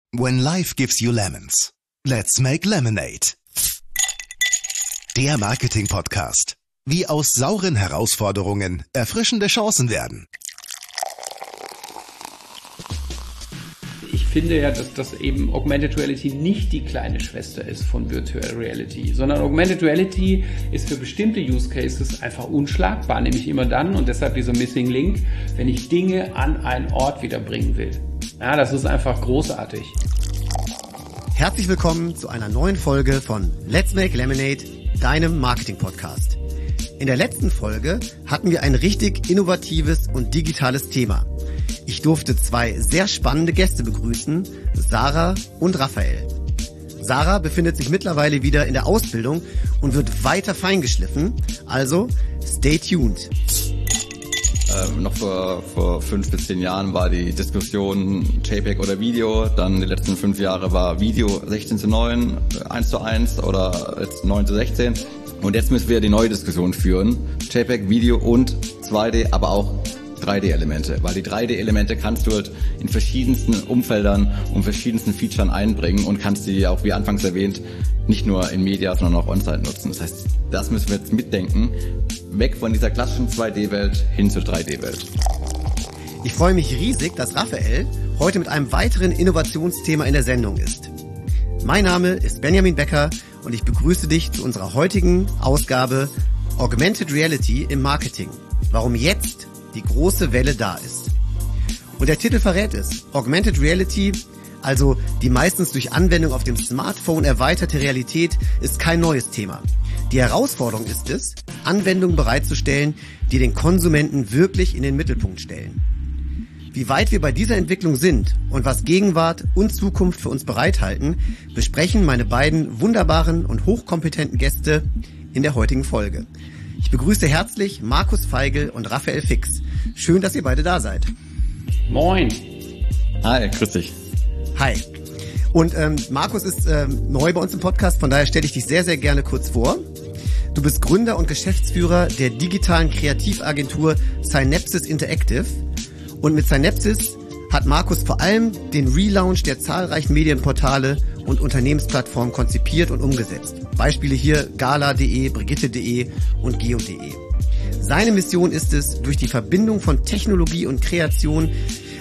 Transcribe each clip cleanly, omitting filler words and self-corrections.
When life gives you lemons, let's make lemonade. Der Marketing-Podcast. Wie aus sauren Herausforderungen erfrischende Chancen werden. Ich finde ja, dass das eben Augmented Reality nicht die kleine Schwester ist von Virtual Reality, sondern Augmented Reality ist für bestimmte Use Cases einfach unschlagbar, nämlich immer dann, und deshalb dieser Missing Link, wenn ich Dinge an einen Ort wiederbringen will. Ja, das ist einfach großartig. Herzlich willkommen zu einer neuen Folge von Let's Make Lemonade, deinem Marketing-Podcast. In der letzten Folge hatten wir ein richtig innovatives und digitales Thema. Ich durfte zwei sehr spannende Gäste begrüßen, Sarah und Raphael. Sarah befindet sich mittlerweile wieder in der Ausbildung und wird weiter feingeschliffen, also stay tuned. Noch vor 5 bis 10 Jahren war die Diskussion JPEG oder Video, dann die letzten 5 Jahre war Video 16:9, 1:1 oder jetzt 9:16. Und jetzt müssen wir die neue Diskussion führen, JPEG, Video und 2D, aber auch 3D-Elemente, weil die 3D-Elemente kannst du halt in verschiedensten Umfeldern und verschiedensten Features einbringen und kannst die auch, wie anfangs erwähnt, nicht nur in Media, sondern auch On-Site nutzen. Das heißt, das müssen wir jetzt mitdenken, weg von dieser klassischen 2D-Welt hin zur 3D-Welt. Ich freue mich riesig, dass Raphael heute mit einem weiteren Innovationsthema in der Sendung ist. Mein Name ist Benjamin Becker und ich begrüße dich zu unserer heutigen Ausgabe Augmented Reality im Marketing. Warum jetzt die große Welle da ist. Und der Titel verrät es. Augmented Reality, also die meistens durch Anwendung auf dem Smartphone erweiterte Realität, ist kein neues Thema. Die Herausforderung ist es, Anwendungen bereitzustellen, die den Konsumenten wirklich in den Mittelpunkt stellen. Wie weit wir bei dieser Entwicklung sind und was Gegenwart und Zukunft für uns bereithalten, besprechen meine beiden wunderbaren und hochkompetenten Gäste in der heutigen Folge. Ich begrüße herzlich Markus Feigl und Raphael Fix. Schön, dass ihr beide da seid. Moin. Hi, grüß dich. Hi. Und Markus ist neu bei uns im Podcast, von daher stelle ich dich sehr, sehr gerne kurz vor. Du bist Gründer und Geschäftsführer der digitalen Kreativagentur Synapsis Interactive. Und mit Synapsis hat Markus vor allem den Relaunch der zahlreichen Medienportale und Unternehmensplattformen konzipiert und umgesetzt. Beispiele hier gala.de, brigitte.de und geo.de. Seine Mission ist es, durch die Verbindung von Technologie und Kreation,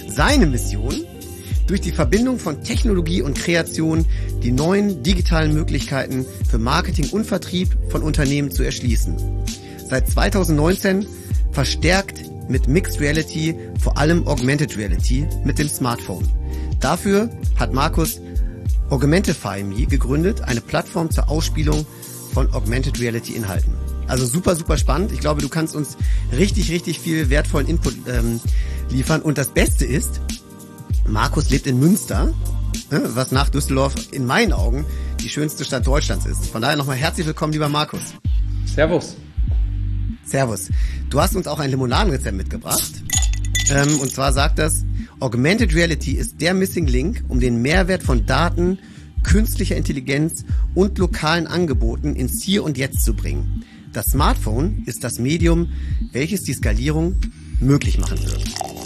die neuen digitalen Möglichkeiten für Marketing und Vertrieb von Unternehmen zu erschließen. Seit 2019 verstärkt mit Mixed Reality, vor allem Augmented Reality mit dem Smartphone. Dafür hat Markus Augmentify Me gegründet, eine Plattform zur Ausspielung von Augmented Reality Inhalten. Also super, super spannend. Ich glaube, du kannst uns richtig, richtig viel wertvollen Input liefern. Und das Beste ist, Markus lebt in Münster, was nach Düsseldorf in meinen Augen die schönste Stadt Deutschlands ist. Von daher nochmal herzlich willkommen, lieber Markus. Servus. Servus. Du hast uns auch ein Limonadenrezept mitgebracht. Und zwar sagt das, Augmented Reality ist der Missing Link, um den Mehrwert von Daten, künstlicher Intelligenz und lokalen Angeboten ins Hier und Jetzt zu bringen. Das Smartphone ist das Medium, welches die Skalierung möglich machen wird.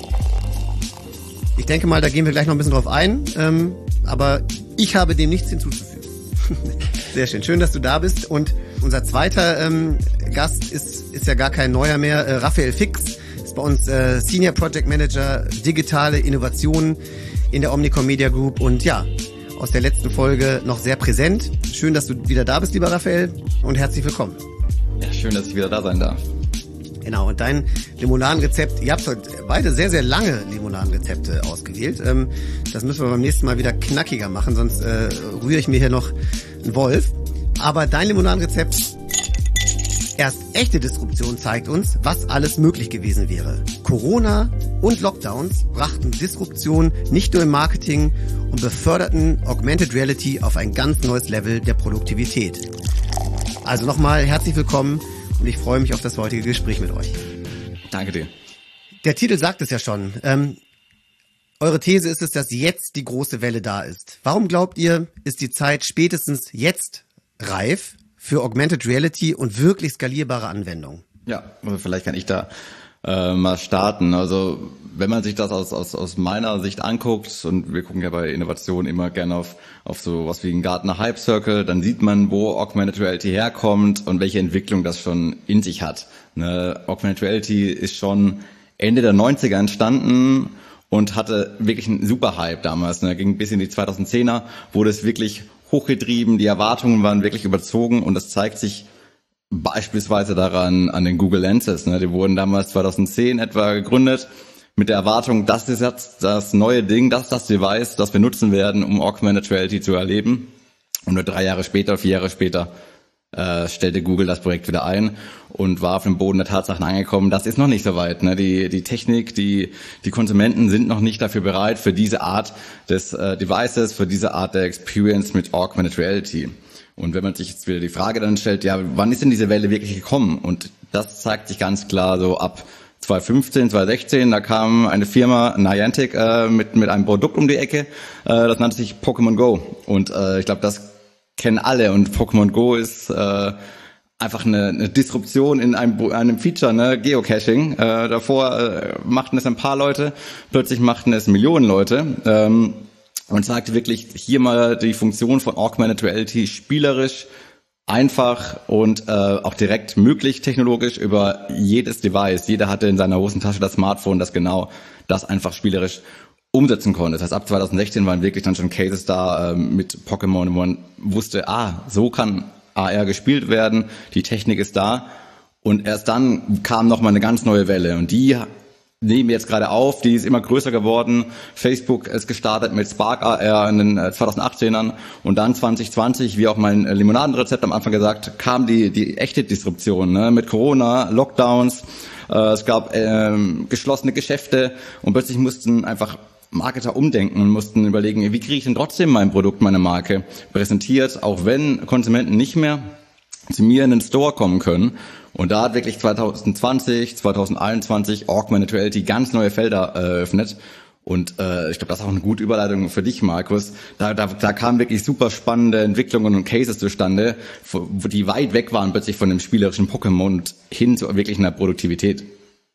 Ich denke mal, da gehen wir gleich noch ein bisschen drauf ein, aber ich habe dem nichts hinzuzufügen. Sehr schön, schön, dass du da bist. Und unser zweiter Gast ist ja gar kein neuer mehr, Raphael Fix. Bei uns Senior Project Manager digitale Innovationen in der Omnicom Media Group und ja, aus der letzten Folge noch sehr präsent. Schön, dass du wieder da bist, lieber Raphael, und herzlich willkommen. Ja, schön, dass ich wieder da sein darf. Genau, und dein Limonadenrezept, ihr habt heute beide sehr, sehr lange Limonadenrezepte ausgewählt. Das müssen wir beim nächsten Mal wieder knackiger machen, sonst rühre ich mir hier noch einen Wolf. Aber dein Limonadenrezept, erst echte Disruption zeigt uns, was alles möglich gewesen wäre. Corona und Lockdowns brachten Disruption nicht nur im Marketing und beförderten Augmented Reality auf ein ganz neues Level der Produktivität. Also nochmal herzlich willkommen und ich freue mich auf das heutige Gespräch mit euch. Danke dir. Der Titel sagt es ja schon. Eure These ist es, dass jetzt die große Welle da ist. Warum glaubt ihr, ist die Zeit spätestens jetzt reif für Augmented Reality und wirklich skalierbare Anwendungen? Ja, also vielleicht kann ich da mal starten. Also wenn man sich das aus meiner Sicht anguckt, und wir gucken ja bei Innovation immer gerne auf so was wie einen Gartner Hype Circle, dann sieht man, wo Augmented Reality herkommt und welche Entwicklung das schon in sich hat. Ne? Augmented Reality ist schon Ende der 90er entstanden und hatte wirklich einen super Hype damals. Ne? Ging bis in die 2010er, wurde es wirklich hochgetrieben, die Erwartungen waren wirklich überzogen und das zeigt sich beispielsweise daran an den Google Lenses. Ne? Die wurden damals 2010 etwa gegründet mit der Erwartung, das ist jetzt das neue Ding, das ist das Device, das wir nutzen werden, um Augmented Reality zu erleben. Und nur 4 Jahre später stellte Google das Projekt wieder ein und war auf dem Boden der Tatsachen angekommen, das ist noch nicht so weit. Ne? Die Technik, die Konsumenten sind noch nicht dafür bereit für diese Art des Devices, für diese Art der Experience mit Augmented Reality. Und wenn man sich jetzt wieder die Frage dann stellt, ja, wann ist denn diese Welle wirklich gekommen? Und das zeigt sich ganz klar so ab 2015, 2016, da kam eine Firma, Niantic, mit einem Produkt um die Ecke, das nannte sich Pokémon Go. Und ich glaube, das kennen alle. Und Pokémon Go ist einfach eine Disruption in einem Feature, ne? Geocaching. Davor machten es ein paar Leute, plötzlich machten es Millionen Leute. Und zeigte wirklich hier mal die Funktion von Augmented Reality spielerisch, einfach und auch direkt möglich technologisch über jedes Device. Jeder hatte in seiner Hosentasche das Smartphone, das genau das einfach spielerisch umsetzen konnte. Das heißt, ab 2016 waren wirklich dann schon Cases da mit Pokémon, wo man wusste, so kann AR gespielt werden, die Technik ist da. Und erst dann kam nochmal eine ganz neue Welle und die nehmen wir jetzt gerade auf, die ist immer größer geworden. Facebook ist gestartet mit Spark AR in den 2018ern und dann 2020, wie auch mein Limonadenrezept am Anfang gesagt, kam die echte Disruption, ne? Mit Corona, Lockdowns, es gab geschlossene Geschäfte und plötzlich mussten einfach Marketer umdenken und mussten überlegen, wie kriege ich denn trotzdem mein Produkt, meine Marke präsentiert, auch wenn Konsumenten nicht mehr zu mir in den Store kommen können. Und da hat wirklich 2020, 2021 Augmented Reality ganz neue Felder eröffnet. Und ich glaube, das ist auch eine gute Überleitung für dich, Markus. Da kamen wirklich super spannende Entwicklungen und Cases zustande, die weit weg waren plötzlich von dem spielerischen Pokémon und hin zu wirklich einer Produktivität.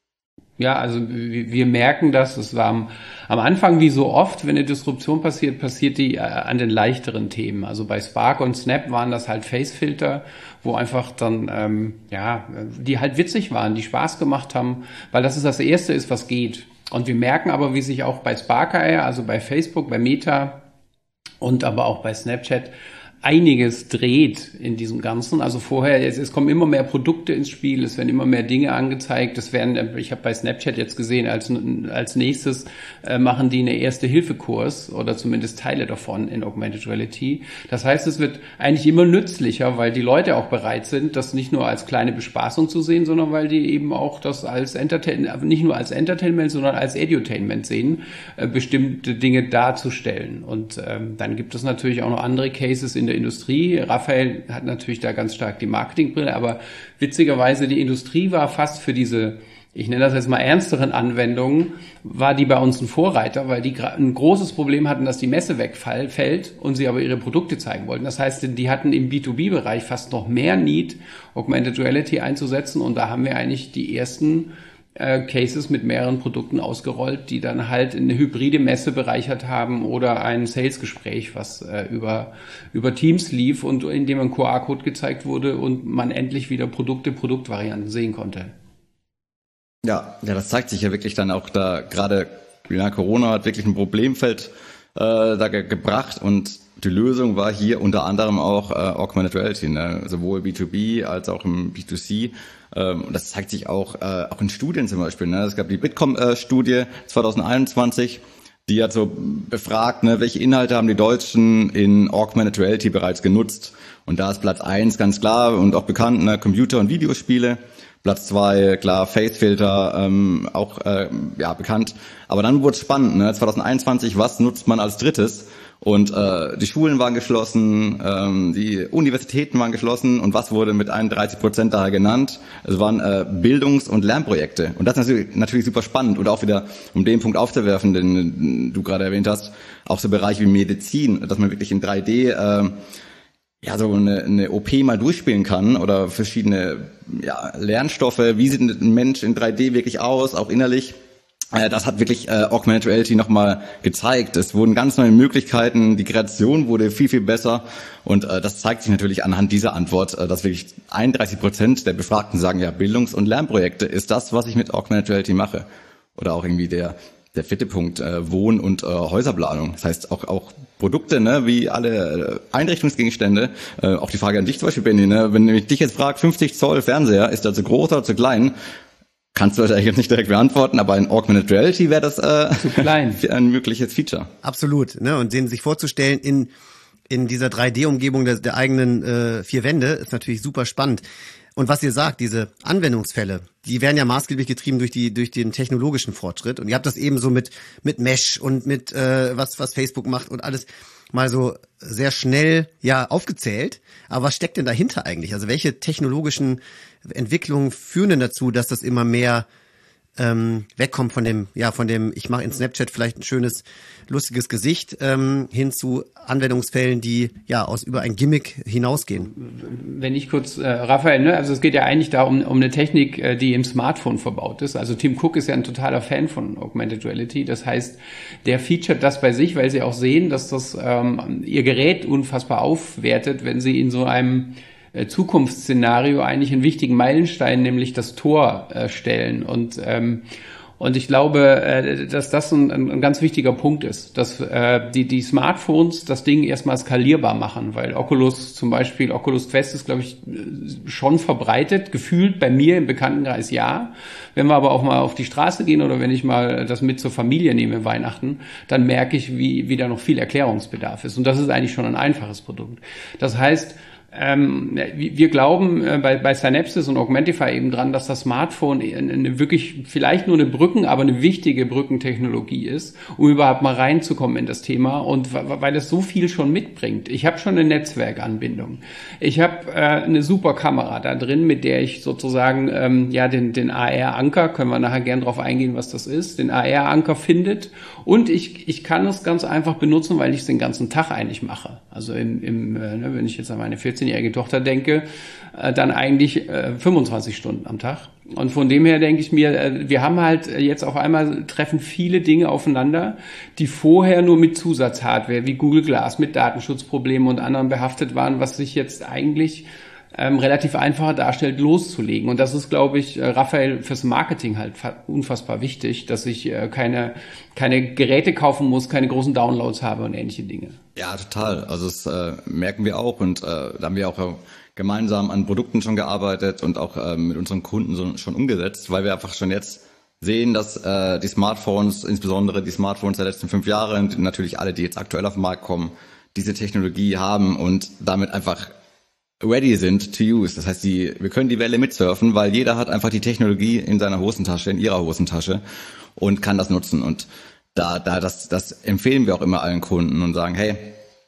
Ja, also wir merken das. Es war am Anfang, wie so oft, wenn eine Disruption passiert die an den leichteren Themen. Also bei Spark und Snap waren das halt Facefilter, wo einfach dann, die halt witzig waren, die Spaß gemacht haben, weil das das Erste ist, was geht. Und wir merken aber, wie sich auch bei Spark AR, also bei Facebook, bei Meta und aber auch bei Snapchat einiges dreht in diesem Ganzen. Also vorher, es kommen immer mehr Produkte ins Spiel, es werden immer mehr Dinge angezeigt. Ich habe bei Snapchat jetzt gesehen, als nächstes machen die eine Erste-Hilfe-Kurs oder zumindest Teile davon in Augmented Reality. Das heißt, es wird eigentlich immer nützlicher, weil die Leute auch bereit sind, das nicht nur als kleine Bespaßung zu sehen, sondern weil die eben auch das als nicht nur als Entertainment, sondern als Edutainment sehen, bestimmte Dinge darzustellen. Und dann gibt es natürlich auch noch andere Cases in der Industrie. Raphael hat natürlich da ganz stark die Marketingbrille, aber witzigerweise die Industrie war fast für diese, ich nenne das jetzt mal ernsteren Anwendungen, war die bei uns ein Vorreiter, weil die ein großes Problem hatten, dass die Messe wegfällt und sie aber ihre Produkte zeigen wollten. Das heißt, die hatten im B2B-Bereich fast noch mehr Need, Augmented Reality einzusetzen und da haben wir eigentlich die ersten Cases mit mehreren Produkten ausgerollt, die dann halt eine hybride Messe bereichert haben oder ein Sales-Gespräch, was über Teams lief und in dem ein QR-Code gezeigt wurde und man endlich wieder Produktvarianten sehen konnte. Ja, das zeigt sich ja wirklich dann auch da, gerade Corona hat wirklich ein Problemfeld da gebracht und die Lösung war hier unter anderem auch Augmented Reality, ne? Sowohl B2B als auch im B2C. Und das zeigt sich auch in Studien zum Beispiel. Ne? Es gab die Bitkom-Studie 2021, die hat so befragt, ne, welche Inhalte haben die Deutschen in Augmented Reality bereits genutzt. Und da ist Platz 1 ganz klar und auch bekannt, ne, Computer- und Videospiele. Platz 2, klar, Facefilter, auch bekannt. Aber dann wurde es spannend, ne? 2021, was nutzt man als drittes? Und die Schulen waren geschlossen, die Universitäten waren geschlossen und was wurde mit 31% daher genannt? Es waren Bildungs- und Lernprojekte. Und das ist natürlich super spannend und auch wieder, um den Punkt aufzuwerfen, den du gerade erwähnt hast, auch so Bereiche wie Medizin, dass man wirklich in 3D ja, so eine OP mal durchspielen kann oder verschiedene Lernstoffe, wie sieht ein Mensch in 3D wirklich aus, auch innerlich. Das hat wirklich Augmented Reality nochmal gezeigt. Es wurden ganz neue Möglichkeiten, die Kreation wurde viel, viel besser und das zeigt sich natürlich anhand dieser Antwort, dass wirklich 31% der Befragten sagen, ja, Bildungs- und Lernprojekte ist das, was ich mit Augmented Reality mache. Oder auch irgendwie der vierte Punkt, Wohn- und Häuserplanung. Das heißt auch Produkte, ne, wie alle Einrichtungsgegenstände. Auch die Frage an dich zum Beispiel, Benny, ne, wenn ich dich jetzt frage, 50 Zoll Fernseher, ist der zu groß oder zu klein? Kannst du das eigentlich nicht direkt beantworten, aber in Augmented Reality wäre das zu klein. Ein mögliches Feature. Absolut, ne? Und den sich vorzustellen in dieser 3D-Umgebung der eigenen vier Wände ist natürlich super spannend. Und was ihr sagt, diese Anwendungsfälle, die werden ja maßgeblich getrieben durch den technologischen Fortschritt. Und ihr habt das eben so mit Mesh und mit was Facebook macht und alles mal so sehr schnell aufgezählt. Aber was steckt denn dahinter eigentlich? Also welche technologischen Entwicklungen führen denn dazu, dass das immer mehr wegkommt von dem, ich mache in Snapchat vielleicht ein schönes, lustiges Gesicht, hin zu Anwendungsfällen, die über ein Gimmick hinausgehen. Wenn ich kurz, Raphael, ne, also es geht ja eigentlich da um eine Technik, die im Smartphone verbaut ist. Also Tim Cook ist ja ein totaler Fan von Augmented Reality. Das heißt, der featuret das bei sich, weil sie auch sehen, dass das ihr Gerät unfassbar aufwertet, wenn sie in so einem Zukunftsszenario eigentlich einen wichtigen Meilenstein, nämlich das Tor stellen. Und ich glaube, dass das ein ganz wichtiger Punkt ist, dass die Smartphones das Ding erstmal skalierbar machen, weil Oculus Quest ist, glaube ich, schon verbreitet, gefühlt bei mir im Bekanntenkreis ja. Wenn wir aber auch mal auf die Straße gehen oder wenn ich mal das mit zur Familie nehme Weihnachten, dann merke ich, wie da noch viel Erklärungsbedarf ist. Und das ist eigentlich schon ein einfaches Produkt. Das heißt, wir glauben bei Synapsys und Augmentify eben dran, dass das Smartphone eine wirklich, vielleicht nur eine aber eine wichtige Brückentechnologie ist, um überhaupt mal reinzukommen in das Thema und weil es so viel schon mitbringt. Ich habe schon eine Netzwerkanbindung. Ich habe eine super Kamera da drin, mit der ich sozusagen den AR-Anker, können wir nachher gern drauf eingehen, was das ist, den AR-Anker findet und ich kann es ganz einfach benutzen, weil ich es den ganzen Tag eigentlich mache. Also wenn ich jetzt an meine 14-jährige Tochter denke, dann eigentlich 25 Stunden am Tag. Und von dem her denke ich mir, wir haben halt jetzt auf einmal treffen viele Dinge aufeinander, die vorher nur mit Zusatzhardware wie Google Glass mit Datenschutzproblemen und anderen behaftet waren, was sich jetzt eigentlich relativ einfacher darstellt, loszulegen. Und das ist, glaube ich, Raphael, fürs Marketing halt unfassbar wichtig, dass ich keine Geräte kaufen muss, keine großen Downloads habe und ähnliche Dinge. Ja, total. Also das merken wir auch und da haben wir auch gemeinsam an Produkten schon gearbeitet und auch mit unseren Kunden schon umgesetzt, weil wir einfach schon jetzt sehen, dass die Smartphones, insbesondere die Smartphones der letzten 5 Jahre und natürlich alle, die jetzt aktuell auf den Markt kommen, diese Technologie haben und damit einfach ready sind to use. Das heißt, wir können die Welle mitsurfen, weil jeder hat einfach die Technologie in seiner Hosentasche, in ihrer Hosentasche und kann das nutzen. Und das empfehlen wir auch immer allen Kunden und sagen, hey,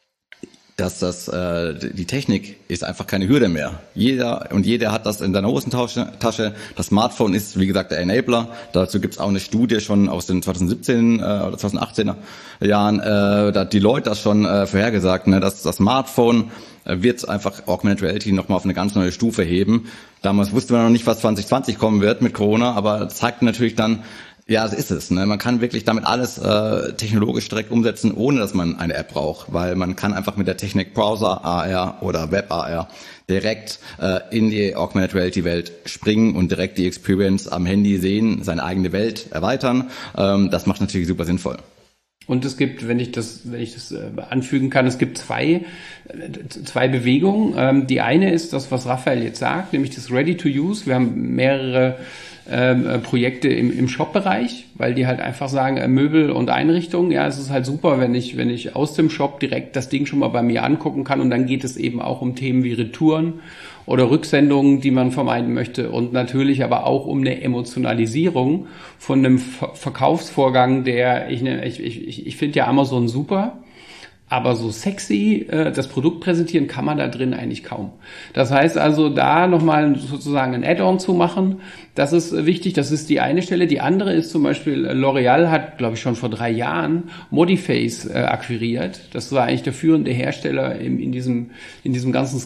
die Technik ist einfach keine Hürde mehr. Jeder hat das in seiner Hosentasche. Das Smartphone ist, wie gesagt, der Enabler. Dazu gibt's auch eine Studie schon aus den 2017 oder 2018er Jahren. Da hat Deloitte das schon vorhergesagt, ne, dass das Smartphone wird einfach Augmented Reality nochmal auf eine ganz neue Stufe heben. Damals wusste man noch nicht, was 2020 kommen wird mit Corona, aber zeigt natürlich dann, ja, das ist es. Ne? Man kann wirklich damit alles technologisch direkt umsetzen, ohne dass man eine App braucht, weil man kann einfach mit der Technik Browser AR oder Web AR direkt in die Augmented Reality Welt springen und direkt die Experience am Handy sehen, seine eigene Welt erweitern. Das macht natürlich super sinnvoll. Und es gibt, wenn ich das anfügen kann, es gibt zwei Bewegungen. Die eine ist das, was Raphael jetzt sagt, nämlich das Ready to Use. Wir haben mehrere Projekte im Shop-Bereich, weil die halt einfach sagen, Möbel und Einrichtungen, ja, es ist halt super, wenn ich aus dem Shop direkt das Ding schon mal bei mir angucken kann und dann geht es eben auch um Themen wie Retouren oder Rücksendungen, die man vermeiden möchte und natürlich aber auch um eine Emotionalisierung von einem Verkaufsvorgang, der ich finde ja Amazon super, Aber so sexy das Produkt präsentieren kann man da drin eigentlich kaum. Das heißt also, da nochmal sozusagen ein Add-on zu machen, das ist wichtig. Das ist die eine Stelle. Die andere ist zum Beispiel, L'Oreal hat, glaube ich, schon vor 3 Jahren Modiface akquiriert. Das war eigentlich der führende Hersteller in diesem ganzen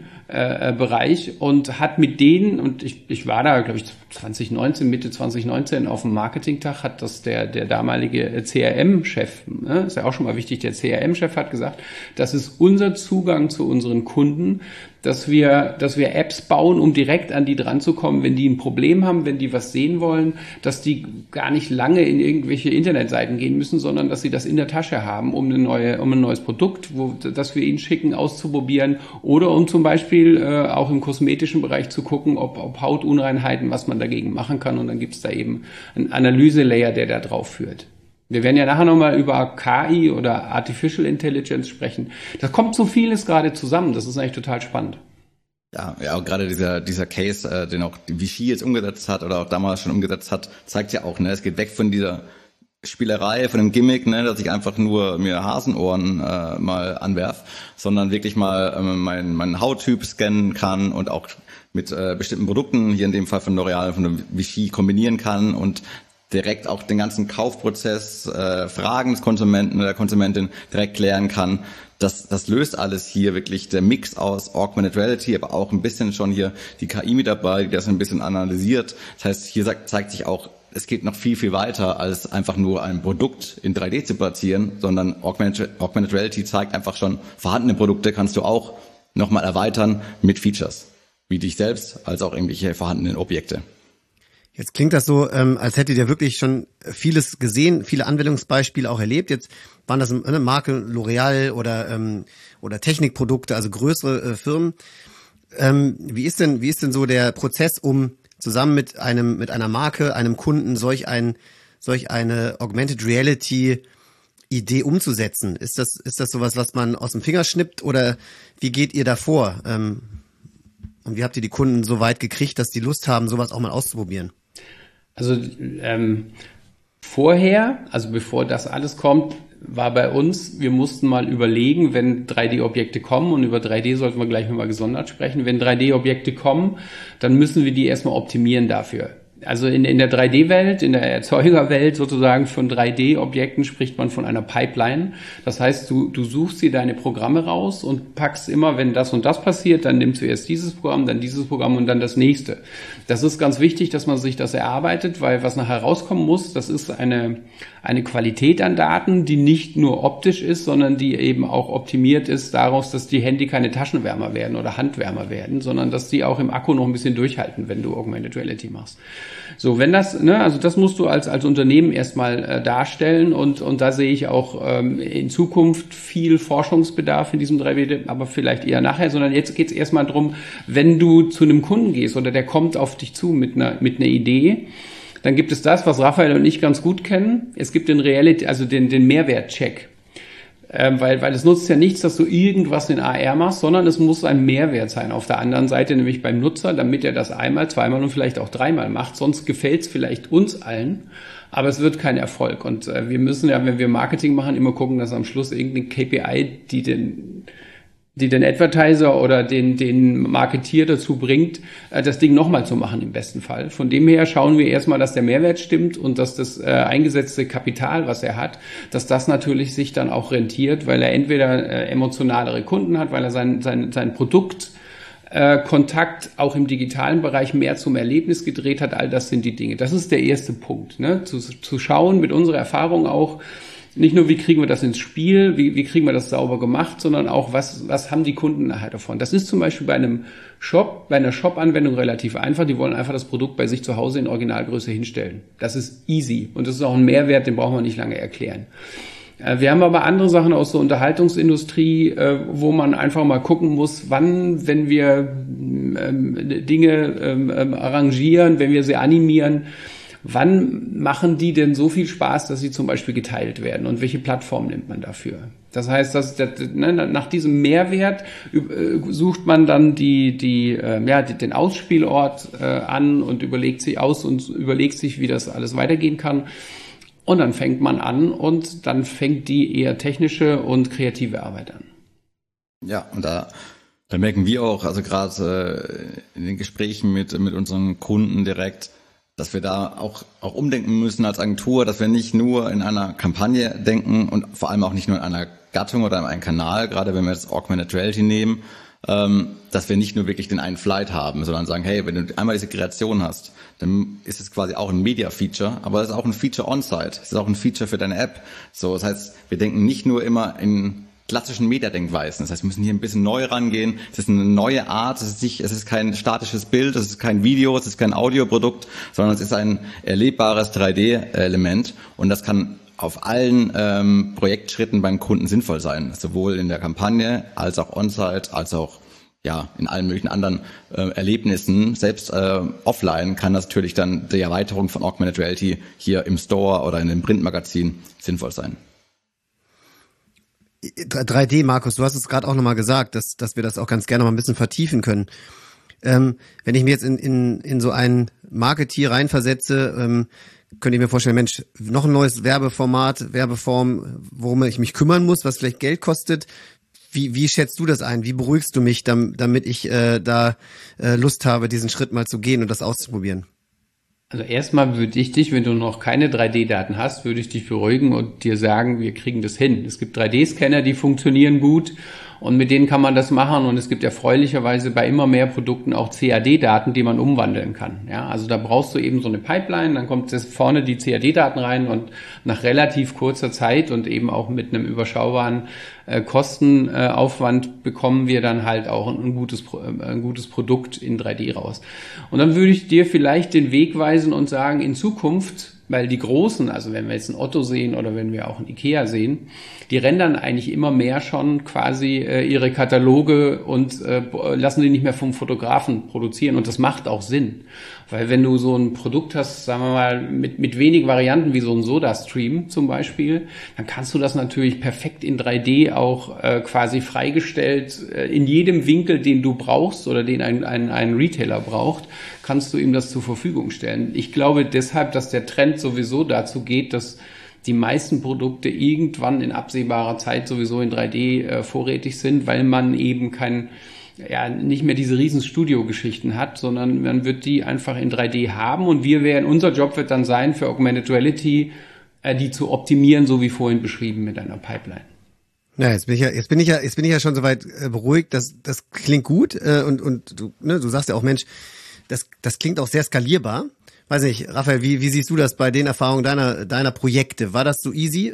Skin-Bereich und hat mit denen, und ich war da, glaube ich, Mitte 2019 auf dem Marketingtag, hat das der damalige CRM-Chef, ist ja auch schon mal wichtig, der CRM-Chef hat gesagt, das ist unser Zugang zu unseren Kunden, dass wir Apps bauen, um direkt an die dran zu kommen, wenn die ein Problem haben, wenn die was sehen wollen, dass die gar nicht lange in irgendwelche Internetseiten gehen müssen, sondern dass sie das in der Tasche haben, um ein neues Produkt, das wir ihnen schicken, auszuprobieren oder um zum Beispiel auch im kosmetischen Bereich zu gucken, ob Hautunreinheiten, was man dagegen machen kann, und dann gibt's da eben einen Analyse-Layer, der da drauf führt. Wir werden ja nachher nochmal über KI oder Artificial Intelligence sprechen. Da kommt so vieles gerade zusammen. Das ist eigentlich total spannend. Ja, auch gerade dieser Case, den auch Vichy jetzt umgesetzt hat oder auch damals schon umgesetzt hat, zeigt ja auch, es geht weg von dieser Spielerei, von dem Gimmick, dass ich einfach nur mir Hasenohren mal anwerf, sondern wirklich mal meinen Hauttyp scannen kann und auch mit bestimmten Produkten, hier in dem Fall von L'Oreal, von dem Vichy, kombinieren kann und direkt auch den ganzen Kaufprozess, Fragen des Konsumenten oder der Konsumentin direkt klären kann. Das löst alles hier wirklich der Mix aus Augmented Reality, aber auch ein bisschen schon hier die KI mit dabei, die das ein bisschen analysiert. Das heißt, hier zeigt sich auch, es geht noch viel, viel weiter, als einfach nur ein Produkt in 3D zu platzieren, sondern Augmented Reality zeigt einfach schon, vorhandene Produkte kannst du auch nochmal erweitern mit Features, wie dich selbst, als auch irgendwelche vorhandenen Objekte. Jetzt klingt das so, als hättet ihr wirklich schon vieles gesehen, viele Anwendungsbeispiele auch erlebt. Jetzt waren das eine Marke L'Oreal oder Technikprodukte, also größere Firmen. Wie ist denn so der Prozess, um zusammen mit einer Marke, einem Kunden solch eine Augmented Reality Idee umzusetzen? Ist das sowas, was man aus dem Finger schnippt, oder wie geht ihr da vor? Und wie habt ihr die Kunden so weit gekriegt, dass die Lust haben, sowas auch mal auszuprobieren? Also vorher, also bevor das alles kommt, war bei uns, wir mussten mal überlegen, wenn 3D-Objekte kommen, und über 3D sollten wir gleich mal gesondert sprechen, wenn 3D-Objekte kommen, dann müssen wir die erstmal optimieren dafür. Also in der 3D-Welt, in der Erzeugerwelt sozusagen von 3D-Objekten spricht man von einer Pipeline. Das heißt, du suchst dir deine Programme raus und packst immer, wenn das und das passiert, dann nimmst du erst dieses Programm, dann dieses Programm und dann das nächste. Das ist ganz wichtig, dass man sich das erarbeitet, weil was nachher rauskommen muss, das ist eine Qualität an Daten, die nicht nur optisch ist, sondern die eben auch optimiert ist daraus, dass die Handy keine Taschenwärmer werden oder Handwärmer werden, sondern dass die auch im Akku noch ein bisschen durchhalten, wenn du Augmented Reality machst. So, wenn das, also das musst du als Unternehmen erstmal darstellen, und da sehe ich auch in Zukunft viel Forschungsbedarf in diesem 3D, aber vielleicht eher nachher, sondern jetzt geht es erstmal darum, wenn du zu einem Kunden gehst oder der kommt auf dich zu mit einer Idee, dann gibt es das, was Raphael und ich ganz gut kennen. Es gibt den Mehrwertcheck. Weil es nutzt ja nichts, dass du irgendwas in AR machst, sondern es muss ein Mehrwert sein auf der anderen Seite, nämlich beim Nutzer, damit er das einmal, zweimal und vielleicht auch dreimal macht. Sonst gefällt es vielleicht uns allen, aber es wird kein Erfolg. Und wir müssen ja, wenn wir Marketing machen, immer gucken, dass am Schluss irgendeine KPI, die den Advertiser oder den Marketier dazu bringt, das Ding nochmal zu machen im besten Fall. Von dem her schauen wir erstmal, dass der Mehrwert stimmt und dass das eingesetzte Kapital, was er hat, dass das natürlich sich dann auch rentiert, weil er entweder emotionalere Kunden hat, weil er sein Produkt Kontakt auch im digitalen Bereich mehr zum Erlebnis gedreht hat. All das sind die Dinge. Das ist der erste Punkt, ne? Zu schauen mit unserer Erfahrung auch, nicht nur, wie kriegen wir das ins Spiel, wie kriegen wir das sauber gemacht, sondern auch, was haben die Kunden nachher davon. Das ist zum Beispiel bei einer Shop-Anwendung relativ einfach. Die wollen einfach das Produkt bei sich zu Hause in Originalgröße hinstellen. Das ist easy und das ist auch ein Mehrwert, den brauchen wir nicht lange erklären. Wir haben aber andere Sachen aus der Unterhaltungsindustrie, wo man einfach mal gucken muss, wann, wenn wir Dinge arrangieren, wenn wir sie animieren, wann machen die denn so viel Spaß, dass sie zum Beispiel geteilt werden, und welche Plattform nimmt man dafür? Das heißt, nach diesem Mehrwert sucht man dann den Ausspielort an und überlegt sich, wie das alles weitergehen kann. Und dann fängt man an und dann fängt die eher technische und kreative Arbeit an. Ja, und da merken wir auch, also gerade in den Gesprächen mit unseren Kunden direkt, dass wir da auch umdenken müssen als Agentur, dass wir nicht nur in einer Kampagne denken und vor allem auch nicht nur in einer Gattung oder in einem Kanal, gerade wenn wir jetzt Augmented Reality nehmen, dass wir nicht nur wirklich den einen Flight haben, sondern sagen, hey, wenn du einmal diese Kreation hast, dann ist es quasi auch ein Media-Feature, aber es ist auch ein Feature on-site, es ist auch ein Feature für deine App. So, das heißt, wir denken nicht nur immer in klassischen Media-Denkweisen. Das heißt, wir müssen hier ein bisschen neu rangehen. Es ist eine neue Art. Es ist kein statisches Bild. Es ist kein Video. Es ist kein Audioprodukt, sondern es ist ein erlebbares 3D-Element. Und das kann auf allen Projektschritten beim Kunden sinnvoll sein. Sowohl in der Kampagne als auch on-site, als auch in allen möglichen anderen Erlebnissen. Selbst offline kann das natürlich dann die Erweiterung von Augmented Reality hier im Store oder in dem Printmagazin sinnvoll sein. 3D, Markus, du hast es gerade auch nochmal gesagt, dass wir das auch ganz gerne mal ein bisschen vertiefen können. Wenn ich mir jetzt in so ein Marketeer reinversetze, könnte ich mir vorstellen, Mensch, noch ein neues Werbeformat, Werbeform, worum ich mich kümmern muss, was vielleicht Geld kostet. Wie schätzt du das ein? Wie beruhigst du mich, damit ich da Lust habe, diesen Schritt mal zu gehen und das auszuprobieren? Also erstmal würde ich dich, wenn du noch keine 3D-Daten hast, würde ich dich beruhigen und dir sagen, wir kriegen das hin. Es gibt 3D-Scanner, die funktionieren gut und mit denen kann man das machen und es gibt erfreulicherweise bei immer mehr Produkten auch CAD-Daten, die man umwandeln kann. Ja, also da brauchst du eben so eine Pipeline, dann kommt das vorne die CAD-Daten rein und nach relativ kurzer Zeit und eben auch mit einem überschaubaren Kostenaufwand bekommen wir dann halt auch ein gutes Produkt in 3D raus. Und dann würde ich dir vielleicht den Weg weisen und sagen, in Zukunft, weil die Großen, also wenn wir jetzt einen Otto sehen oder wenn wir auch einen Ikea sehen, die rendern eigentlich immer mehr schon quasi ihre Kataloge und lassen die nicht mehr vom Fotografen produzieren und das macht auch Sinn. Weil wenn du so ein Produkt hast, sagen wir mal, mit wenig Varianten wie so ein Soda-Stream zum Beispiel, dann kannst du das natürlich perfekt in 3D auch quasi freigestellt, in jedem Winkel, den du brauchst oder den ein Retailer braucht, kannst du ihm das zur Verfügung stellen. Ich glaube deshalb, dass der Trend sowieso dazu geht, dass die meisten Produkte irgendwann in absehbarer Zeit sowieso in 3D vorrätig sind, weil man eben nicht mehr diese riesen Studio-Geschichten hat, sondern man wird die einfach in 3D haben und unser Job wird dann sein, für Augmented Reality die zu optimieren, so wie vorhin beschrieben mit einer Pipeline. Ja, jetzt bin ich ja schon soweit beruhigt, das klingt gut und du sagst ja auch, Mensch, das klingt auch sehr skalierbar. Weiß nicht, Raphael, wie siehst du das bei den Erfahrungen deiner Projekte? War das so easy?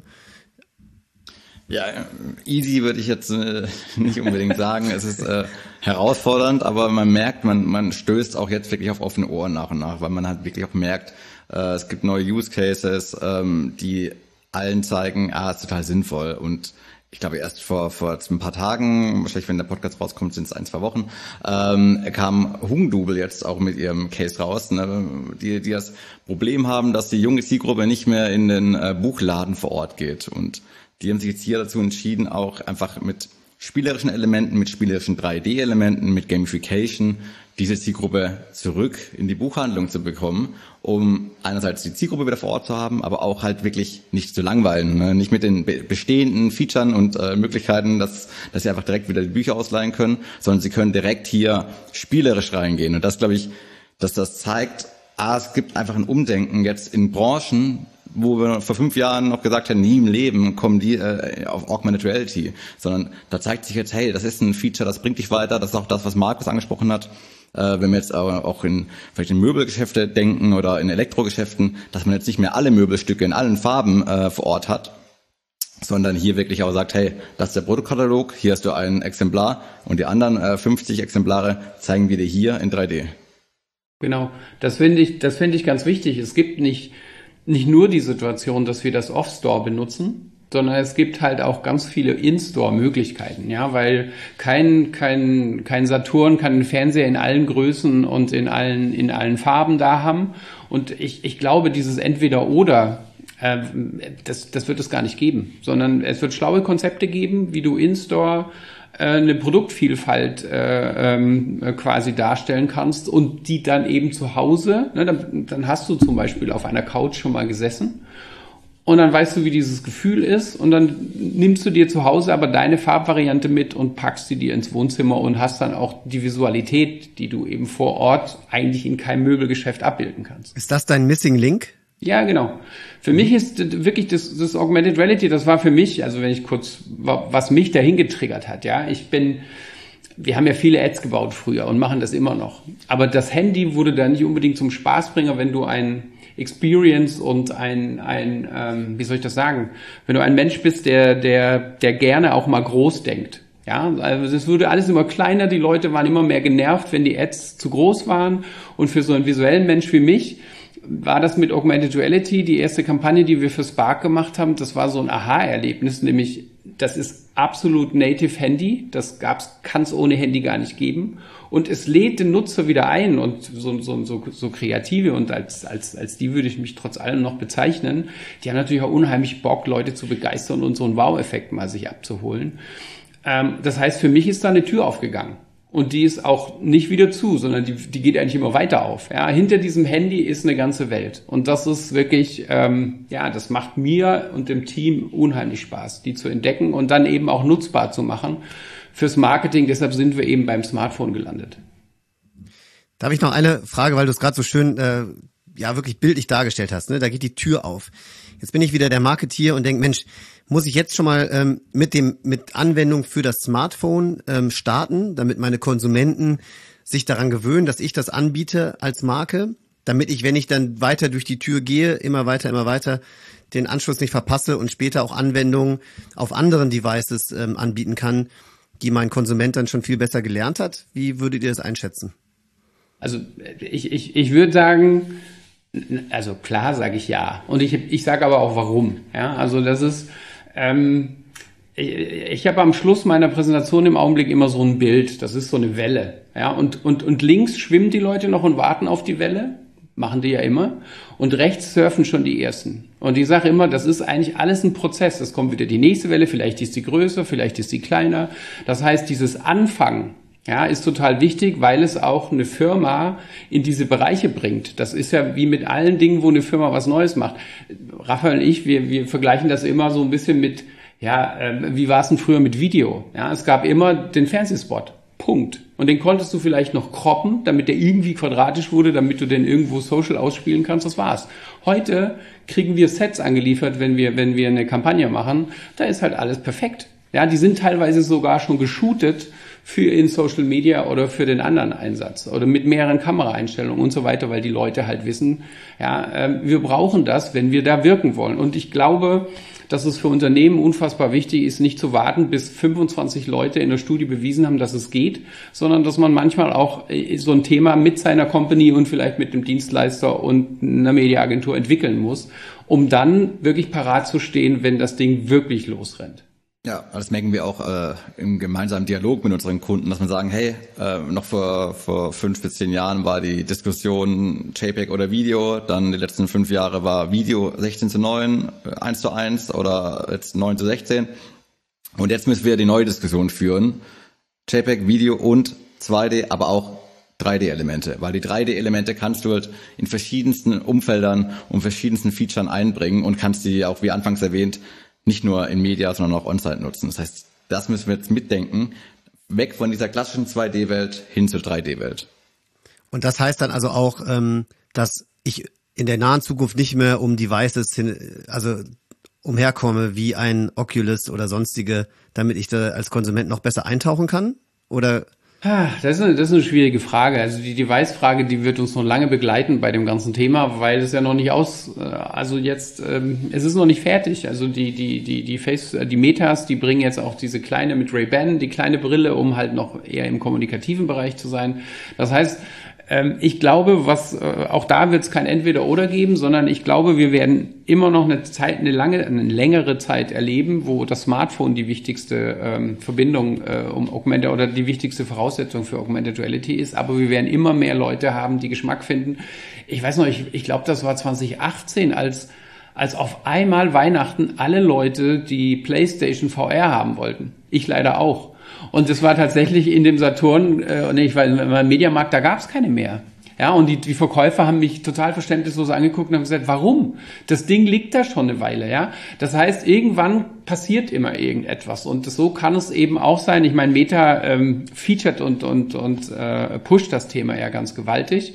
Ja, easy würde ich jetzt nicht unbedingt sagen. Es ist herausfordernd, aber man merkt, man stößt auch jetzt wirklich auf offene Ohren nach und nach, weil man halt wirklich auch merkt, es gibt neue Use Cases, die allen zeigen, ist total sinnvoll. Und ich glaube, erst vor ein paar Tagen, wahrscheinlich wenn der Podcast rauskommt, sind es 1-2 Wochen, kam Hugendubel jetzt auch mit ihrem Case raus, ne, die das Problem haben, dass die junge Zielgruppe nicht mehr in den Buchladen vor Ort geht. Und die haben sich jetzt hier dazu entschieden, auch einfach mit spielerischen Elementen, mit spielerischen 3D-Elementen, mit Gamification diese Zielgruppe zurück in die Buchhandlung zu bekommen, um einerseits die Zielgruppe wieder vor Ort zu haben, aber auch halt wirklich nicht zu langweilen, ne? Nicht mit den bestehenden Features und Möglichkeiten, dass sie einfach direkt wieder die Bücher ausleihen können, sondern sie können direkt hier spielerisch reingehen. Und das, glaube ich, dass das zeigt, es gibt einfach ein Umdenken jetzt in Branchen, wo wir vor 5 Jahren noch gesagt haben, nie im Leben kommen die auf Augmented Reality, sondern da zeigt sich jetzt, hey, das ist ein Feature, das bringt dich weiter, das ist auch das, was Markus angesprochen hat. Wenn wir jetzt auch vielleicht in Möbelgeschäfte denken oder in Elektrogeschäften, dass man jetzt nicht mehr alle Möbelstücke in allen Farben vor Ort hat, sondern hier wirklich auch sagt, hey, das ist der Produktkatalog, hier hast du ein Exemplar und die anderen 50 Exemplare zeigen wir dir hier in 3D. Genau, das finde ich ganz wichtig. Es gibt nicht nur die Situation, dass wir das Off-Store benutzen, sondern es gibt halt auch ganz viele In-Store-Möglichkeiten, ja, weil kein Saturn kann einen Fernseher in allen Größen und in allen Farben da haben. Und ich glaube, dieses Entweder-Oder, das wird es gar nicht geben, sondern es wird schlaue Konzepte geben, wie du In-Store eine Produktvielfalt quasi darstellen kannst und die dann eben zu Hause, ne, dann hast du zum Beispiel auf einer Couch schon mal gesessen und dann weißt du, wie dieses Gefühl ist und dann nimmst du dir zu Hause aber deine Farbvariante mit und packst sie dir ins Wohnzimmer und hast dann auch die Visualität, die du eben vor Ort eigentlich in keinem Möbelgeschäft abbilden kannst. Ist das dein Missing Link? Ja, genau. Für mich ist wirklich das Augmented Reality, das war für mich, also wenn ich kurz, was mich dahin getriggert hat, ja, wir haben ja viele Ads gebaut früher und machen das immer noch. Aber das Handy wurde da nicht unbedingt zum Spaßbringer, wenn du ein Experience und wie soll ich das sagen, wenn du ein Mensch bist, der gerne auch mal groß denkt. Ja, also es wurde alles immer kleiner, die Leute waren immer mehr genervt, wenn die Ads zu groß waren. Und für so einen visuellen Mensch wie mich war das mit Augmented Reality, die erste Kampagne, die wir für Spark gemacht haben, das war so ein Aha-Erlebnis, nämlich das ist absolut native Handy, kann es ohne Handy gar nicht geben und es lädt den Nutzer wieder ein und so Kreative und als die würde ich mich trotz allem noch bezeichnen, die haben natürlich auch unheimlich Bock, Leute zu begeistern und so einen Wow-Effekt mal sich abzuholen. Das heißt, für mich ist da eine Tür aufgegangen. Und die ist auch nicht wieder zu, sondern die geht eigentlich immer weiter auf. Ja, hinter diesem Handy ist eine ganze Welt. Und das ist wirklich, das macht mir und dem Team unheimlich Spaß, die zu entdecken und dann eben auch nutzbar zu machen fürs Marketing. Deshalb sind wir eben beim Smartphone gelandet. Da habe ich noch eine Frage, weil du es gerade so schön, wirklich bildlich dargestellt hast. Ne? Da geht die Tür auf. Jetzt bin ich wieder der Marketier und denke, Mensch, muss ich jetzt schon mal mit Anwendung für das Smartphone starten, damit meine Konsumenten sich daran gewöhnen, dass ich das anbiete als Marke, damit ich, wenn ich dann weiter durch die Tür gehe, immer weiter, den Anschluss nicht verpasse und später auch Anwendungen auf anderen Devices anbieten kann, die mein Konsument dann schon viel besser gelernt hat. Wie würdet ihr das einschätzen? Also ich würde sagen, also klar sage ich ja. Und ich sage aber auch warum. Ja, also das ist ich habe am Schluss meiner Präsentation im Augenblick immer so ein Bild, das ist so eine Welle. Ja, und links schwimmen die Leute noch und warten auf die Welle, machen die ja immer, und rechts surfen schon die ersten. Und ich sage immer, das ist eigentlich alles ein Prozess. Es kommt wieder die nächste Welle, vielleicht ist die größer, vielleicht ist die kleiner. Das heißt, dieses Anfangen, ja, ist total wichtig, weil es auch eine Firma in diese Bereiche bringt. Das ist ja wie mit allen Dingen, wo eine Firma was Neues macht. Raphael und ich, wir vergleichen das immer so ein bisschen mit, wie war es denn früher mit Video? Ja, es gab immer den Fernsehspot. Punkt. Und den konntest du vielleicht noch croppen, damit der irgendwie quadratisch wurde, damit du den irgendwo social ausspielen kannst. Das war's. Heute kriegen wir Sets angeliefert, wenn wir eine Kampagne machen. Da ist halt alles perfekt. Ja, die sind teilweise sogar schon geshootet für in Social Media oder für den anderen Einsatz oder mit mehreren Kameraeinstellungen und so weiter, weil die Leute halt wissen, wir brauchen das, wenn wir da wirken wollen. Und ich glaube, dass es für Unternehmen unfassbar wichtig ist, nicht zu warten, bis 25 Leute in der Studie bewiesen haben, dass es geht, sondern dass man manchmal auch so ein Thema mit seiner Company und vielleicht mit dem Dienstleister und einer Mediaagentur entwickeln muss, um dann wirklich parat zu stehen, wenn das Ding wirklich losrennt. Ja, das merken wir auch im gemeinsamen Dialog mit unseren Kunden, dass wir sagen, hey, noch vor 5 bis 10 Jahren war die Diskussion JPEG oder Video, dann die letzten 5 Jahre war Video 16:9, 1:1 oder jetzt 9:16. Und jetzt müssen wir die neue Diskussion führen, JPEG, Video und 2D, aber auch 3D-Elemente, weil die 3D-Elemente kannst du halt in verschiedensten Umfeldern und verschiedensten Features einbringen und kannst die auch, wie anfangs erwähnt, nicht nur in Media, sondern auch On-Site nutzen. Das heißt, das müssen wir jetzt mitdenken. Weg von dieser klassischen 2D-Welt hin zur 3D-Welt. Und das heißt dann also auch, dass ich in der nahen Zukunft nicht mehr um Devices umherkomme wie ein Oculus oder sonstige, damit ich da als Konsument noch besser eintauchen kann? Oder? Das ist eine schwierige Frage. Also die Device-Frage, die wird uns noch lange begleiten bei dem ganzen Thema, weil es ja noch nicht es ist noch nicht fertig. Also die Metas, die bringen jetzt auch diese kleine mit Ray-Ban, die kleine Brille, um halt noch eher im kommunikativen Bereich zu sein. Das heißt, ich glaube, auch da wird es kein Entweder-Oder geben, sondern ich glaube, wir werden immer noch eine längere Zeit erleben, wo das Smartphone die wichtigste Verbindung oder die wichtigste Voraussetzung für Augmented Reality ist. Aber wir werden immer mehr Leute haben, die Geschmack finden. Ich weiß noch, ich glaube, das war 2018, als auf einmal Weihnachten alle Leute die PlayStation VR haben wollten. Ich leider auch. Und das war tatsächlich in dem Saturn, weil im Mediamarkt, da gab es keine mehr. Ja, und die Verkäufer haben mich total verständnislos angeguckt und haben gesagt, warum? Das Ding liegt da schon eine Weile, ja. Das heißt, irgendwann passiert immer irgendetwas und so kann es eben auch sein. Ich meine, Meta featured und pusht das Thema ja ganz gewaltig.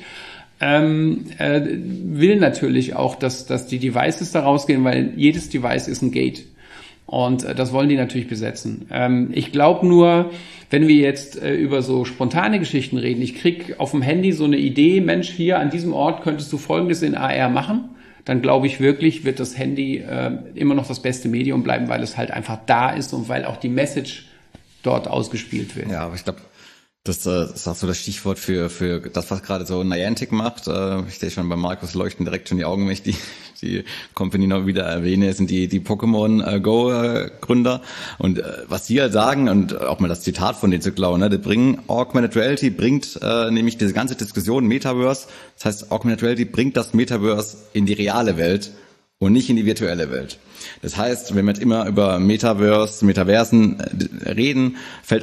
Will natürlich auch, dass die Devices da rausgehen, weil jedes Device ist ein Gate. Und das wollen die natürlich besetzen. Ich glaube nur, wenn wir jetzt über so spontane Geschichten reden, ich krieg auf dem Handy so eine Idee, Mensch, hier an diesem Ort könntest du Folgendes in AR machen, dann glaube ich wirklich, wird das Handy immer noch das beste Medium bleiben, weil es halt einfach da ist und weil auch die Message dort ausgespielt wird. Ja, aber ich glaube, das ist auch so das Stichwort für das, was gerade so Niantic macht. Ich sehe schon bei Markus leuchten direkt schon die Augen, wenn ich die Company noch wieder erwähne, sind die Pokémon Go Gründer. Und was die halt sagen, und auch mal das Zitat von denen zu klauen, ne, die bringen Augmented Reality, bringt nämlich diese ganze Diskussion Metaverse. Das heißt, Augmented Reality bringt das Metaverse in die reale Welt und nicht in die virtuelle Welt. Das heißt, wenn wir jetzt immer über Metaversen reden,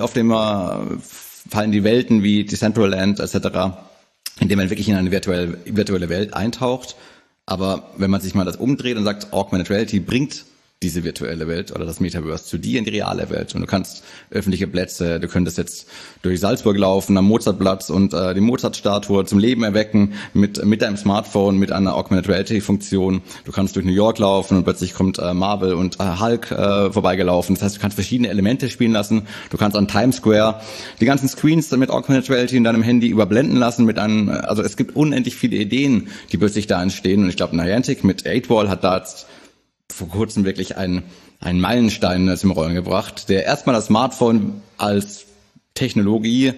fallen die Welten wie Decentraland etc., indem man wirklich in eine virtuelle Welt eintaucht. Aber wenn man sich mal das umdreht und sagt, Augmented Reality bringt diese virtuelle Welt oder das Metaverse zu dir in die reale Welt. Und du kannst öffentliche Plätze, du könntest jetzt durch Salzburg laufen, am Mozartplatz und die Mozart-Statue zum Leben erwecken mit deinem Smartphone, mit einer Augmented Reality-Funktion. Du kannst durch New York laufen und plötzlich kommt Marvel und Hulk vorbeigelaufen. Das heißt, du kannst verschiedene Elemente spielen lassen. Du kannst an Times Square die ganzen Screens mit Augmented Reality in deinem Handy überblenden lassen also es gibt unendlich viele Ideen, die plötzlich da entstehen. Und ich glaube, Niantic mit 8Wall hat da jetzt vor kurzem wirklich einen Meilenstein zum Rollen gebracht, der erstmal das Smartphone als Technologie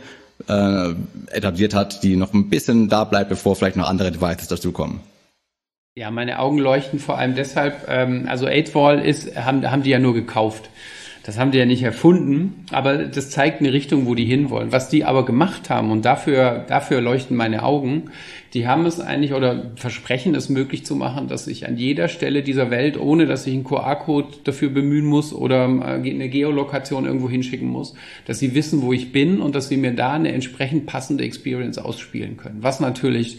etabliert hat, die noch ein bisschen da bleibt, bevor vielleicht noch andere Devices dazukommen. Ja, meine Augen leuchten vor allem deshalb, also 8Wall haben die ja nur gekauft. Das haben die ja nicht erfunden, aber das zeigt eine Richtung, wo die hinwollen. Was die aber gemacht haben, und dafür leuchten meine Augen, die haben es eigentlich oder versprechen es möglich zu machen, dass ich an jeder Stelle dieser Welt, ohne dass ich einen QR-Code dafür bemühen muss oder eine Geolokation irgendwo hinschicken muss, dass sie wissen, wo ich bin und dass sie mir da eine entsprechend passende Experience ausspielen können. Was natürlich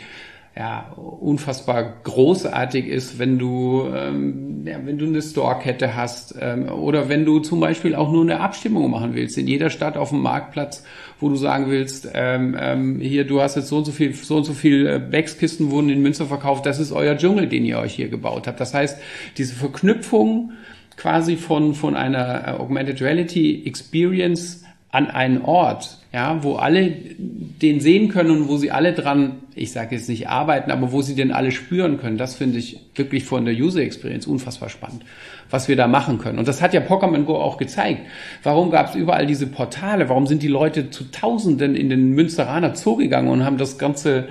unfassbar großartig ist, wenn du eine Store-Kette hast oder wenn du zum Beispiel auch nur eine Abstimmung machen willst in jeder Stadt auf dem Marktplatz, wo du sagen willst, hier, du hast jetzt so und so viel Backskisten wurden in Münster verkauft, das ist euer Dschungel, den ihr euch hier gebaut habt. Das heißt, diese Verknüpfung quasi von einer Augmented Reality Experience an einen Ort, ja, wo alle den sehen können und wo sie alle dran, ich sage jetzt nicht arbeiten, aber wo sie den alle spüren können, das finde ich wirklich von der User Experience unfassbar spannend, was wir da machen können. Und das hat ja Pokémon Go auch gezeigt. Warum gab es überall diese Portale? Warum sind die Leute zu Tausenden in den Münsteraner Zoo gegangen und haben das ganze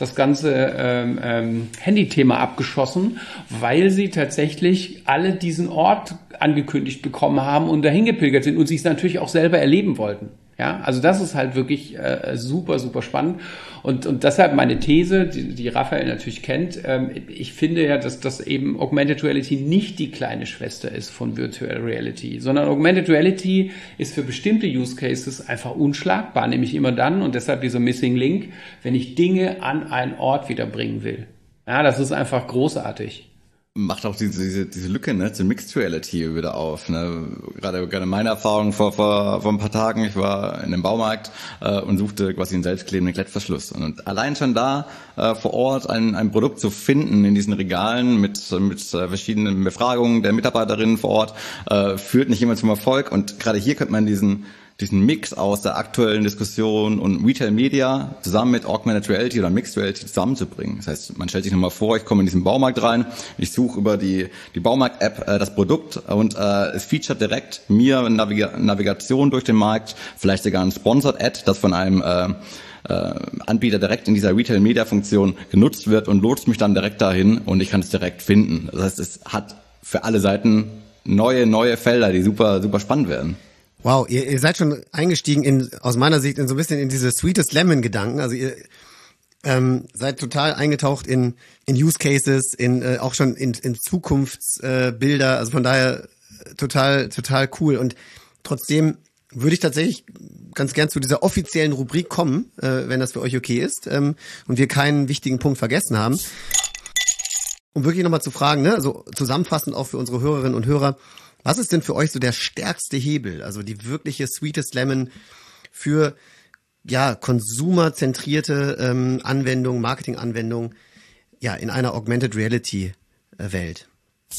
Handy-Thema abgeschossen, weil sie tatsächlich alle diesen Ort angekündigt bekommen haben und dahin gepilgert sind und sich es natürlich auch selber erleben wollten. Ja, also das ist halt wirklich super, super spannend. Und deshalb meine These, die Raphael natürlich kennt, ich finde ja, dass das eben Augmented Reality nicht die kleine Schwester ist von Virtual Reality, sondern Augmented Reality ist für bestimmte Use Cases einfach unschlagbar, nämlich immer dann, und deshalb dieser Missing Link, wenn ich Dinge an einen Ort wiederbringen will. Ja, das ist einfach großartig. Macht auch diese Lücke, ne, zur Mixed Reality wieder auf, ne. Gerade meine Erfahrung vor ein paar Tagen, ich war in einem Baumarkt und suchte quasi einen selbstklebenden Klettverschluss. Und allein schon da vor Ort ein Produkt zu finden in diesen Regalen mit verschiedenen Befragungen der Mitarbeiterinnen vor Ort, führt nicht immer zum Erfolg. Und gerade hier könnte man diesen Mix aus der aktuellen Diskussion und Retail Media zusammen mit Augmented Reality oder Mixed Reality zusammenzubringen. Das heißt, man stellt sich nochmal vor, ich komme in diesen Baumarkt rein, ich suche über die Baumarkt-App das Produkt und es featuret direkt mir eine Navigation durch den Markt, vielleicht sogar ein Sponsored Ad, das von einem Anbieter direkt in dieser Retail Media Funktion genutzt wird und lotst mich dann direkt dahin und ich kann es direkt finden. Das heißt, es hat für alle Seiten neue Felder, die super, super spannend werden. Wow, ihr seid schon eingestiegen aus meiner Sicht in so ein bisschen in diese Sweetest Lemon Gedanken. Also ihr seid total eingetaucht in Use Cases, auch schon in Zukunftsbilder. Also von daher total cool. Und trotzdem würde ich tatsächlich ganz gern zu dieser offiziellen Rubrik kommen, wenn das für euch okay ist, und wir keinen wichtigen Punkt vergessen haben. Um wirklich nochmal zu fragen, ne, also zusammenfassend auch für unsere Hörerinnen und Hörer, was ist denn für euch so der stärkste Hebel, also die wirkliche Sweetest Lemon für konsumerzentrierte Anwendung, Marketinganwendung, in einer Augmented Reality Welt?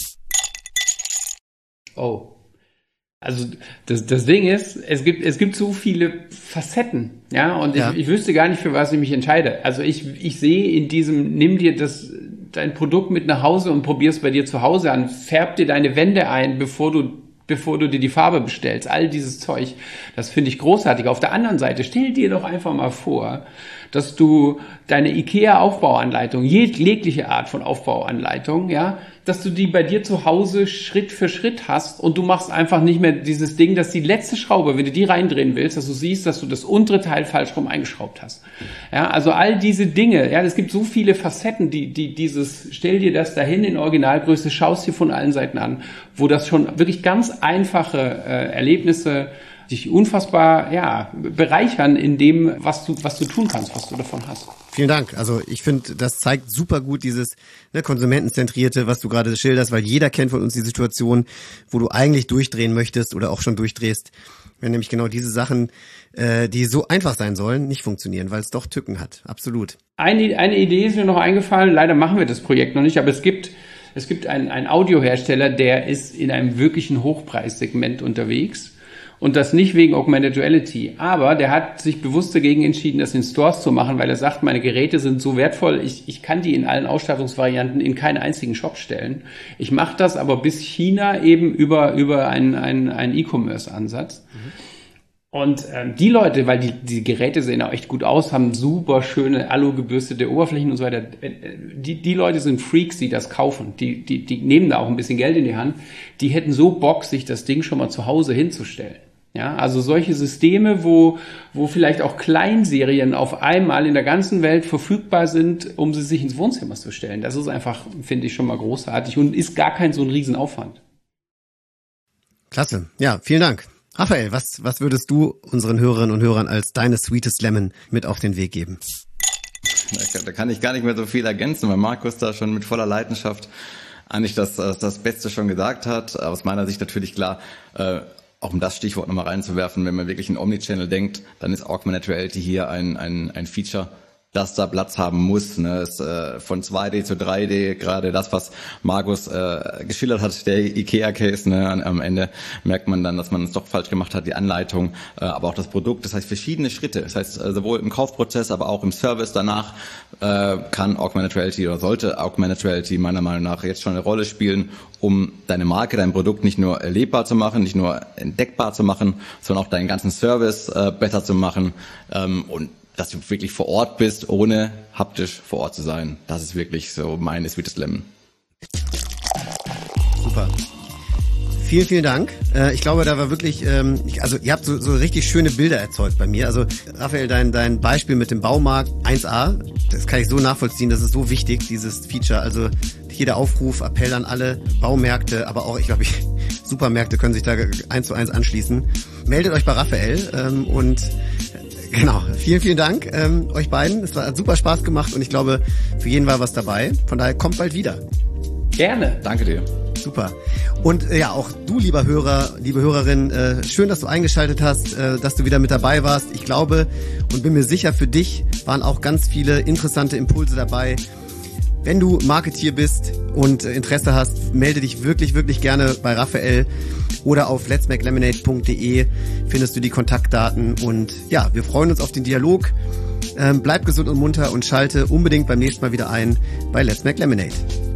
Oh. Also das Ding ist, es gibt so viele Facetten, und ich wüsste gar nicht, für was ich mich entscheide. Also ich sehe in diesem, nimm dir dein Produkt mit nach Hause und probier es bei dir zu Hause an, färb dir deine Wände ein, bevor du dir die Farbe bestellst, all dieses Zeug, das finde ich großartig. Auf der anderen Seite, stell dir doch einfach mal vor, dass du deine IKEA-Aufbauanleitung, jegliche Art von Aufbauanleitung, dass du die bei dir zu Hause Schritt für Schritt hast und du machst einfach nicht mehr dieses Ding, dass die letzte Schraube, wenn du die reindrehen willst, dass du siehst, dass du das untere Teil falsch rum eingeschraubt hast. Also all diese Dinge, es gibt so viele Facetten, die dieses, stell dir das dahin in Originalgröße, schaust dir von allen Seiten an, wo das schon wirklich ganz einfache Erlebnisse dich unfassbar bereichern in dem, was du tun kannst, was du davon hast. Vielen Dank. Also ich finde, das zeigt super gut dieses Konsumentenzentrierte, was du gerade schilderst, weil jeder kennt von uns die Situation, wo du eigentlich durchdrehen möchtest oder auch schon durchdrehst, wenn nämlich genau diese Sachen, die so einfach sein sollen, nicht funktionieren, weil es doch Tücken hat. Absolut. Eine Idee ist mir noch eingefallen, leider machen wir das Projekt noch nicht, aber es gibt einen Audiohersteller, der ist in einem wirklichen Hochpreissegment unterwegs. Und das nicht wegen Augmented Reality. Aber der hat sich bewusst dagegen entschieden, das in Stores zu machen, weil er sagt, meine Geräte sind so wertvoll, ich kann die in allen Ausstattungsvarianten in keinen einzigen Shop stellen. Ich mache das aber bis China eben über einen E-Commerce-Ansatz. Und die Leute, weil die Geräte sehen auch echt gut aus, haben super schöne alu-gebürstete Oberflächen und so weiter. Die Leute sind Freaks, die das kaufen. Die nehmen da auch ein bisschen Geld in die Hand. Die hätten so Bock, sich das Ding schon mal zu Hause hinzustellen. Also solche Systeme, wo vielleicht auch Kleinserien auf einmal in der ganzen Welt verfügbar sind, um sie sich ins Wohnzimmer zu stellen. Das ist einfach, finde ich, schon mal großartig und ist gar kein so ein Riesenaufwand. Klasse. Ja, vielen Dank. Raphael, was würdest du unseren Hörerinnen und Hörern als deine Sweetest Lemon mit auf den Weg geben? Da kann ich gar nicht mehr so viel ergänzen, weil Markus da schon mit voller Leidenschaft eigentlich das Beste schon gesagt hat. Aus meiner Sicht natürlich klar, auch um das Stichwort nochmal reinzuwerfen, wenn man wirklich in Omnichannel denkt, dann ist Augmented Reality hier ein Feature, das da Platz haben muss. Es, von 2D zu 3D, gerade das, was Markus geschildert hat, der IKEA-Case, am Ende merkt man dann, dass man es doch falsch gemacht hat, die Anleitung, aber auch das Produkt. Das heißt, verschiedene Schritte. Das heißt, sowohl im Kaufprozess, aber auch im Service danach kann Augmented Reality oder sollte Augmented Reality meiner Meinung nach jetzt schon eine Rolle spielen, um deine Marke, dein Produkt nicht nur erlebbar zu machen, nicht nur entdeckbar zu machen, sondern auch deinen ganzen Service besser zu machen, und dass du wirklich vor Ort bist, ohne haptisch vor Ort zu sein. Das ist wirklich so meine Sweetest Lemon. Super. Vielen, vielen Dank. Ich glaube, da war wirklich, also ihr habt so richtig schöne Bilder erzeugt bei mir. Also Raphael, dein Beispiel mit dem Baumarkt 1A, das kann ich so nachvollziehen, das ist so wichtig, dieses Feature. Also jeder Aufruf, Appell an alle Baumärkte, aber auch, ich glaube, Supermärkte können sich da 1:1 anschließen. Meldet euch bei Raphael und genau, vielen, vielen Dank euch beiden. Es hat super Spaß gemacht und ich glaube, für jeden war was dabei. Von daher kommt bald wieder. Gerne. Danke dir. Super. Und auch du, lieber Hörer, liebe Hörerin, schön, dass du eingeschaltet hast, dass du wieder mit dabei warst. Ich glaube und bin mir sicher, für dich waren auch ganz viele interessante Impulse dabei. Wenn du Marketeer bist und Interesse hast, melde dich wirklich, wirklich gerne bei Raphael oder auf letsmakelemonade.de findest du die Kontaktdaten und ja, wir freuen uns auf den Dialog. Bleib gesund und munter und schalte unbedingt beim nächsten Mal wieder ein bei Let's Make Lemonade.